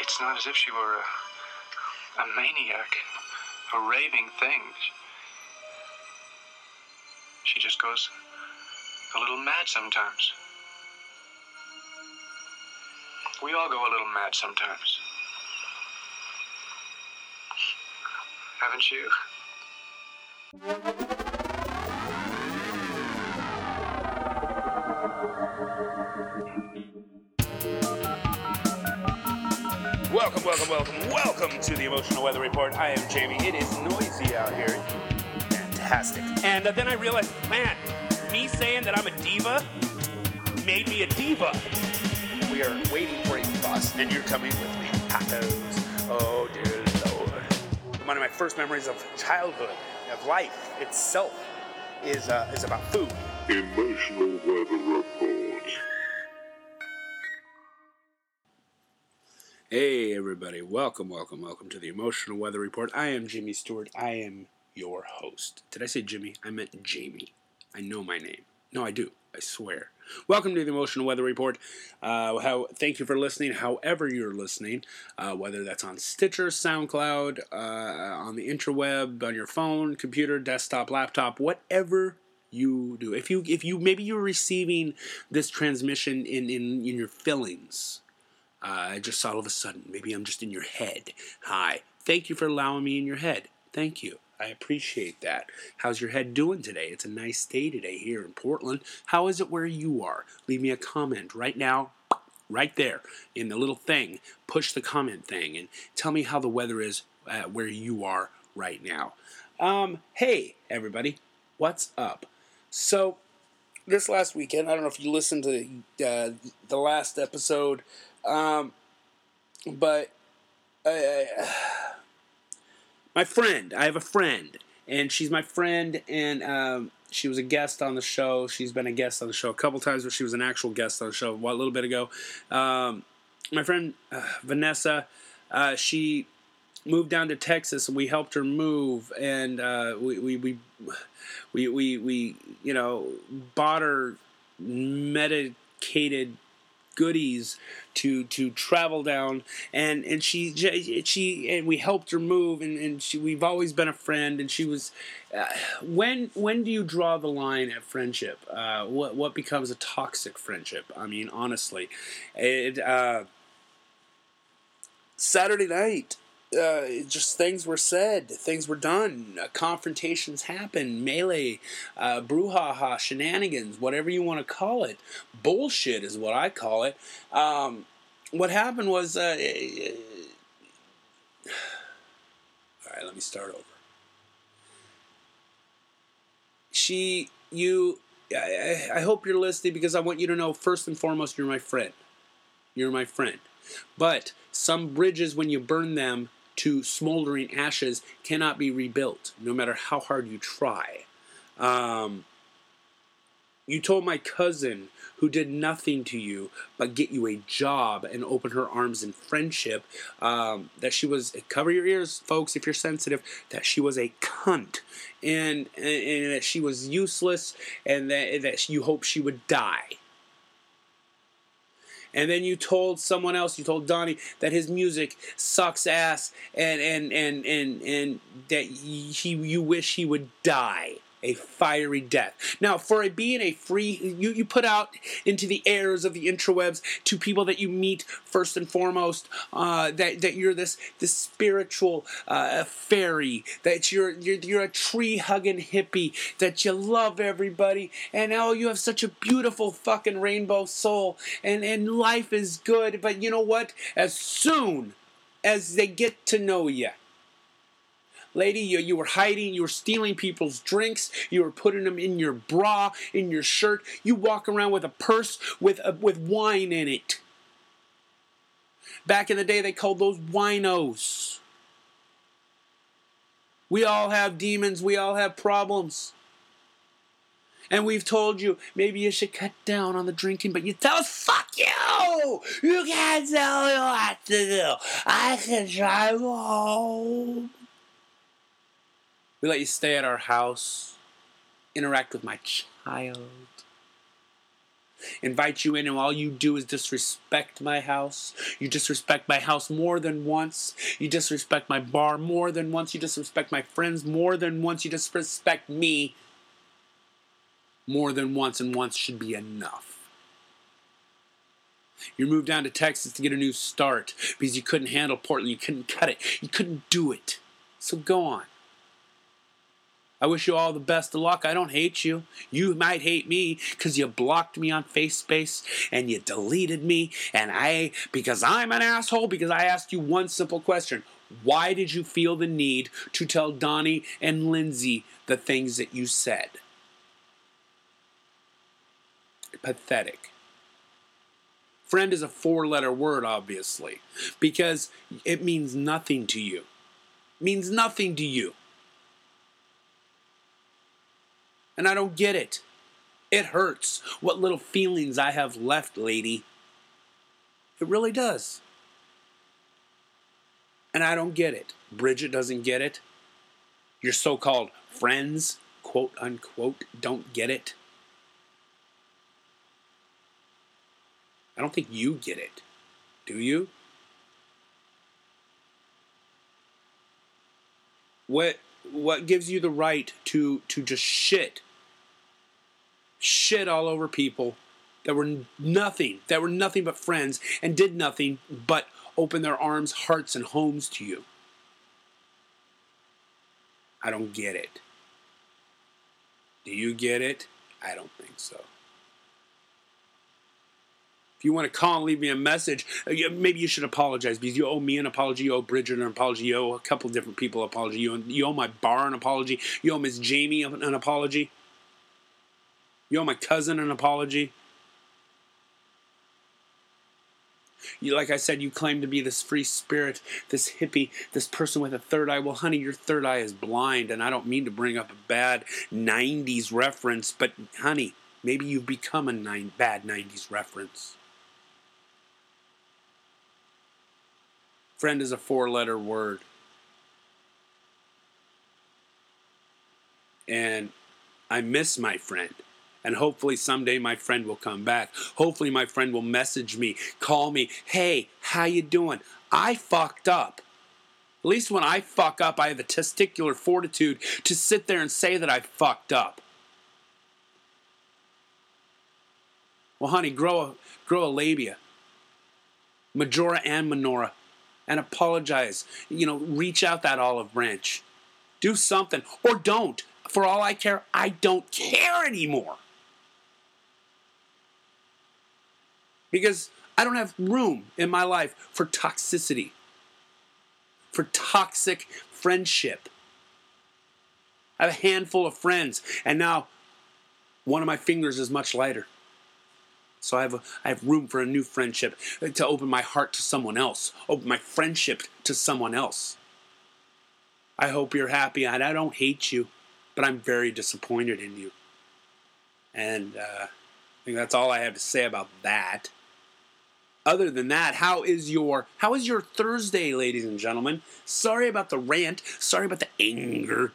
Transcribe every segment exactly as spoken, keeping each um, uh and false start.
It's not as if she were a, a maniac, a raving thing. She just goes a little mad sometimes. We all go a little mad sometimes. Haven't you? Welcome, welcome, welcome, welcome to the Emotional Weather Report. I am Jamie. It is noisy out here. Fantastic. And uh, then I realized, man, me saying that I'm a diva made me a diva. We are waiting for a bus, and you're coming with me. Tacos. Oh, dear Lord. One of my first memories of childhood, of life itself, is uh, is about food. Emotional Weather Report. Hey, everybody. Welcome, welcome, welcome to the Emotional Weather Report. I am Jimmy Stewart. I am your host. Did I say Jimmy? I meant Jamie. I know my name. No, I do. I swear. Welcome to the Emotional Weather Report. Uh, how? Thank you for listening, however you're listening, uh, whether that's on Stitcher, SoundCloud, uh, on the interweb, on your phone, computer, desktop, laptop, whatever you do. If you, if you, maybe you're receiving this transmission in, in, in your fillings. Uh, I just all of a sudden, maybe I'm just in your head. Hi. Thank you for allowing me in your head. Thank you. I appreciate that. How's your head doing today? It's a nice day today here in Portland. How is it where you are? Leave me a comment right now, right there in the little thing. Push the comment thing and tell me how the weather is uh, where you are right now. Um, hey, everybody. What's up? So, this last weekend, I don't know if you listened to uh, the last episode, um, but I, I, my friend, I have a friend, and she's my friend, and um, she was a guest on the show. She's been a guest on the show a couple times, but she was an actual guest on the show a little bit ago. Um, my friend uh, Vanessa, uh, she moved down to Texas, and we helped her move, and uh, we, we we we we we you know bought her medicated goodies to to travel down, and and she she and we helped her move, and, and she we've always been a friend, and she was uh, when when do you draw the line at friendship? Uh, what what becomes a toxic friendship? I mean, honestly, it uh, Saturday night. Uh, just things were said, things were done, uh, confrontations happened, melee, uh, brouhaha, shenanigans, whatever you want to call it. Bullshit is what I call it. Um, what happened was, uh, all right, let me start over. She, you, I, I hope you're listening because I want you to know, first and foremost, you're my friend. You're my friend. But some bridges, when you burn them to smoldering ashes, cannot be rebuilt, no matter how hard you try. Um, you told my cousin, who did nothing to you but get you a job and open her arms in friendship, um, that she was, cover your ears, folks, if you're sensitive, that she was a cunt, and, and, and that she was useless, and that, that you hoped she would die. And then you told someone else, you told Donnie, that his music sucks ass, and and and and, and that he you wish he would die a fiery death. Now, for it being a free, you, you put out into the airs of the intrawebs to people that you meet first and foremost, uh, that that you're this this spiritual uh, fairy, that you're you're you're a tree hugging hippie, that you love everybody, and oh, you have such a beautiful fucking rainbow soul, and and life is good. But you know what? As soon as they get to know you, lady, you, you were hiding, you were stealing people's drinks, you were putting them in your bra, in your shirt. You walk around with a purse with a, with wine in it. Back in the day, they called those winos. We all have demons, we all have problems. And we've told you, maybe you should cut down on the drinking, but you tell us, fuck you! You can't tell me what to do. I can drive home. We let you stay at our house, interact with my child. invite you in, and all you do is disrespect my house. You disrespect my house more than once. You disrespect my bar more than once. You disrespect my friends more than once. You disrespect me more than once, and once should be enough. You moved down to Texas to get a new start because you couldn't handle Portland. You couldn't cut it. You couldn't do it. So go on. I wish you all the best of luck. I don't hate you. You might hate me because you blocked me on FaceSpace and you deleted me. And I, because I'm an asshole, because I asked you one simple question. Why did you feel the need to tell Donnie and Lindsay the things that you said? Pathetic. Friend is a four-letter word, obviously, because it means nothing to you. It means nothing to you. And I don't get it. It hurts what little feelings I have left, lady. It really does. And I don't get it. Bridget doesn't get it. Your so-called friends, quote unquote, don't get it. I don't think you get it. Do you? What what gives you the right to to just shit? Shit all over people that were nothing, that were nothing but friends and did nothing but open their arms, hearts, and homes to you. I don't get it. Do you get it? I don't think so. If you want to call and leave me a message, maybe you should apologize because you owe me an apology, you owe Bridget an apology, you owe a couple different people an apology, you owe, you owe my bar an apology, you owe Miss Jamie an apology, you owe my cousin an apology. You, like I said, you claim to be this free spirit, this hippie, this person with a third eye. Well, honey, your third eye is blind, and I don't mean to bring up a bad nineties reference, but honey, maybe you've become a nine, bad nineties reference. Friend is a four-letter word. And I miss my friend. And hopefully someday my friend will come back. Hopefully my friend will message me, call me, hey, how you doing? I fucked up. At least when I fuck up, I have the testicular fortitude to sit there and say that I fucked up. Well, honey, grow a, grow a labia. Majora and minora. And apologize. You know, reach out that olive branch. Do something. Or don't. For all I care, I don't care anymore. Because I don't have room in my life for toxicity. For toxic friendship. I have a handful of friends. And now one of my fingers is much lighter. So I have a, I have room for a new friendship, to open my heart to someone else, open my friendship to someone else. I hope you're happy, and I don't hate you, but I'm very disappointed in you. And uh, I think that's all I have to say about that. Other than that, how is your how is your Thursday, ladies and gentlemen? Sorry about the rant. Sorry about the anger.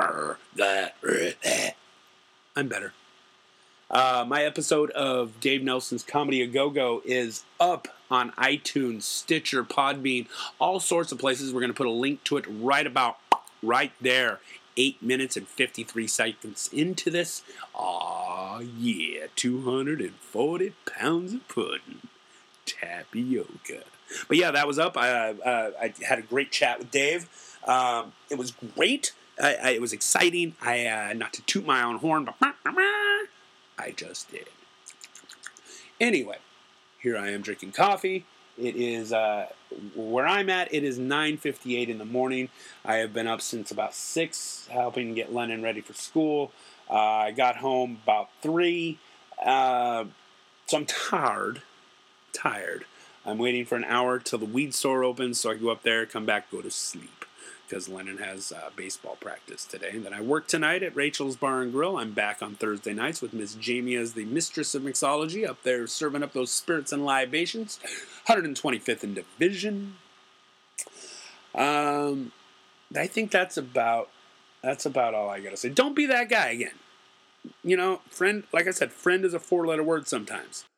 I'm better. Uh, my episode of Dave Nelson's Comedy A Go-Go is up on iTunes, Stitcher, Podbean, all sorts of places. We're going to put a link to it right about right there. Eight minutes and fifty-three seconds into this. Aw, yeah, two hundred forty pounds of pudding. Tapioca. But yeah, that was up. I, uh, I had a great chat with Dave. Um, it was great. I, I, it was exciting. I uh, not to toot my own horn, but I just did. Anyway, here I am drinking coffee. It is, uh, where I'm at, it is nine fifty-eight in the morning. I have been up since about six, helping get Lennon ready for school. Uh, I got home about three, uh, so I'm tired, tired. I'm waiting for an hour till the weed store opens so I can go up there, come back, go to sleep. Because Lennon has uh, baseball practice today. And then I work tonight at Rachel's Bar and Grill. I'm back on Thursday nights with Miss Jamie as the mistress of mixology up there serving up those spirits and libations. one hundred twenty-fifth in division. Um, I think that's about that's about all I gotta say. Don't be that guy again. you know, friend, like I said, friend is a four-letter word sometimes.